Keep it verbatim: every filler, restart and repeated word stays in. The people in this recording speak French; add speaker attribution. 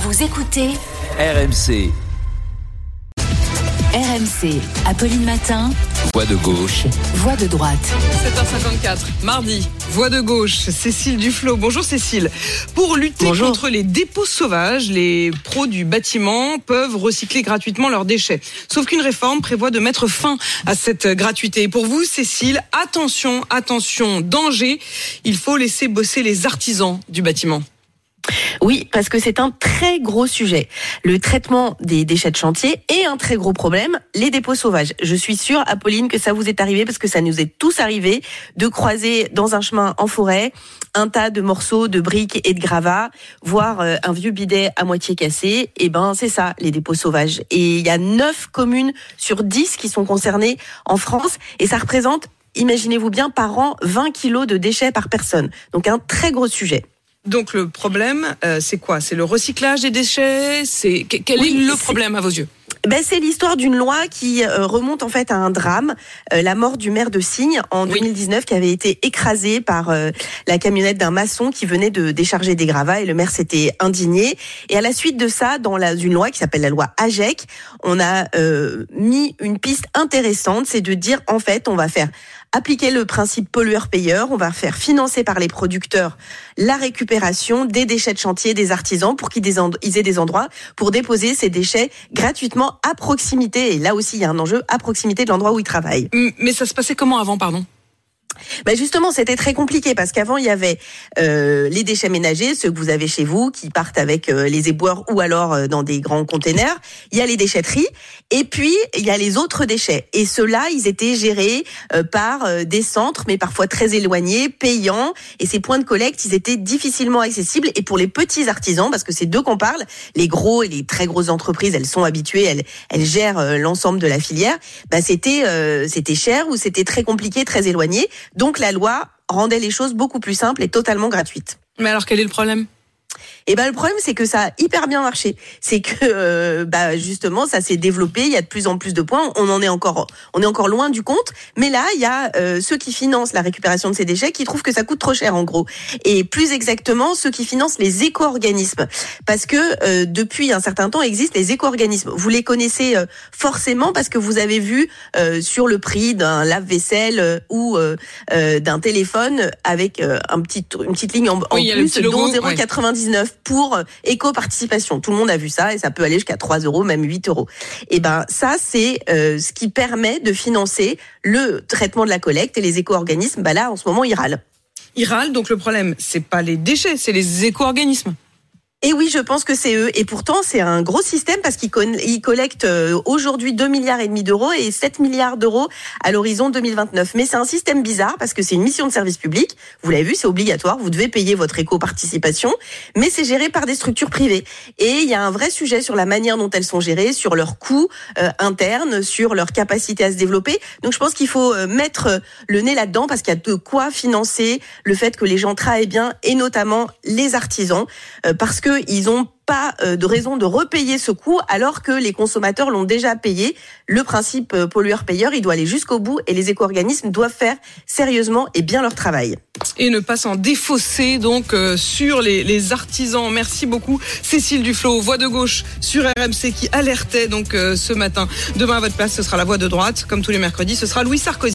Speaker 1: Vous écoutez
Speaker 2: R M C.
Speaker 1: R M C, Apolline Matin.
Speaker 2: Voix de gauche.
Speaker 1: Voix de droite.
Speaker 3: sept heures cinquante-quatre, mardi, Voix de gauche, Cécile Duflot. Bonjour Cécile. Pour lutter
Speaker 4: Bonjour.
Speaker 3: contre les dépôts sauvages, les pros du bâtiment peuvent recycler gratuitement leurs déchets. Sauf qu'une réforme prévoit de mettre fin à cette gratuité. Et pour vous, Cécile, attention, attention, danger, il faut laisser bosser les artisans du bâtiment.
Speaker 4: Oui, parce que c'est un très gros sujet. Le traitement des déchets de chantier est un très gros problème, les dépôts sauvages. Je suis sûre, Apolline, que ça vous est arrivé, parce que ça nous est tous arrivé, de croiser dans un chemin en forêt un tas de morceaux de briques et de gravats, voire euh, un vieux bidet à moitié cassé. Et ben, c'est ça, les dépôts sauvages. Et il y a neuf communes sur dix qui sont concernées en France, et ça représente, imaginez-vous bien, par an, vingt kilos de déchets par personne. Donc un très gros sujet.
Speaker 3: Donc le problème, euh, c'est quoi ? C'est le recyclage des déchets ? C'est Quel
Speaker 4: Oui,
Speaker 3: est le
Speaker 4: c'est...
Speaker 3: problème à vos yeux ?
Speaker 4: Ben, c'est l'histoire d'une loi qui euh, remonte en fait à un drame, euh, la mort du maire de Signes en
Speaker 3: oui.
Speaker 4: deux mille dix-neuf, qui avait été écrasé par euh, la camionnette d'un maçon qui venait de décharger des gravats, et le maire s'était indigné. Et à la suite de ça, dans la, une loi qui s'appelle la loi AGEC, on a euh, mis une piste intéressante, c'est de dire en fait on va faire appliquer le principe pollueur-payeur, on va faire financer par les producteurs la récupération des déchets de chantier des artisans pour qu'ils aient des endroits pour déposer ces déchets gratuitement à proximité. Et là aussi, il y a un enjeu à proximité de l'endroit où ils travaillent.
Speaker 3: Mais ça se passait comment avant, pardon ?
Speaker 4: Ben justement, c'était très compliqué parce qu'avant, il y avait euh, les déchets ménagers, ceux que vous avez chez vous, qui partent avec euh, les éboueurs ou alors euh, dans des grands containers. Il y a les déchetteries et puis il y a les autres déchets. Et ceux-là, ils étaient gérés euh, par euh, des centres, mais parfois très éloignés, payants. Et ces points de collecte, ils étaient difficilement accessibles. Et pour les petits artisans, parce que c'est d'eux qu'on parle, les gros et les très grosses entreprises, elles sont habituées, elles, elles gèrent euh, l'ensemble de la filière. Ben c'était euh, c'était cher ou c'était très compliqué, très éloigné. Donc la loi rendait les choses beaucoup plus simples et totalement gratuites.
Speaker 3: Mais alors quel est le problème ?
Speaker 4: Et ben le problème, c'est que ça a hyper bien marché. C'est que euh, bah justement ça s'est développé, il y a de plus en plus de points, on en est encore on est encore loin du compte, mais là il y a euh, ceux qui financent la récupération de ces déchets qui trouvent que ça coûte trop cher en gros. Et plus exactement ceux qui financent les éco-organismes, parce que euh, depuis un certain temps existent les éco-organismes. Vous les connaissez euh, forcément parce que vous avez vu euh, sur le prix d'un lave-vaisselle euh, ou euh, euh, d'un téléphone avec euh, un petit une petite ligne en,
Speaker 3: oui,
Speaker 4: en plus
Speaker 3: dont
Speaker 4: zéro virgule
Speaker 3: ouais.
Speaker 4: quatre-vingt-dix-neuf pour éco-participation. Tout le monde a vu ça et ça peut aller jusqu'à trois euros, même huit euros. Et ben ça, c'est euh, ce qui permet de financer le traitement de la collecte et les éco-organismes. Ben là, en ce moment, ils râlent.
Speaker 3: Ils râlent, donc le problème, c'est pas les déchets, c'est les éco-organismes.
Speaker 4: Et oui, je pense que c'est eux. Et pourtant, c'est un gros système parce qu'ils con- ils collectent aujourd'hui deux milliards et demi d'euros et sept milliards d'euros à l'horizon deux mille vingt-neuf. Mais c'est un système bizarre parce que c'est une mission de service public. Vous l'avez vu, c'est obligatoire. Vous devez payer votre éco-participation, mais c'est géré par des structures privées. Et il y a un vrai sujet sur la manière dont elles sont gérées, sur leurs coûts euh, internes, sur leur capacité à se développer. Donc, je pense qu'il faut euh, mettre le nez là-dedans parce qu'il y a de quoi financer le fait que les gens travaillent bien et notamment les artisans, euh, parce que ils n'ont pas de raison de repayer ce coût alors que les consommateurs l'ont déjà payé. Le principe pollueur-payeur, il doit aller jusqu'au bout et les éco-organismes doivent faire sérieusement et bien leur travail.
Speaker 3: Et ne pas s'en défausser donc euh, sur les, les artisans. Merci beaucoup Cécile Duflot, Voix de gauche sur R M C qui alertait donc euh, ce matin. Demain à votre place, ce sera la Voix de droite. Comme tous les mercredis, ce sera Louis Sarkozy.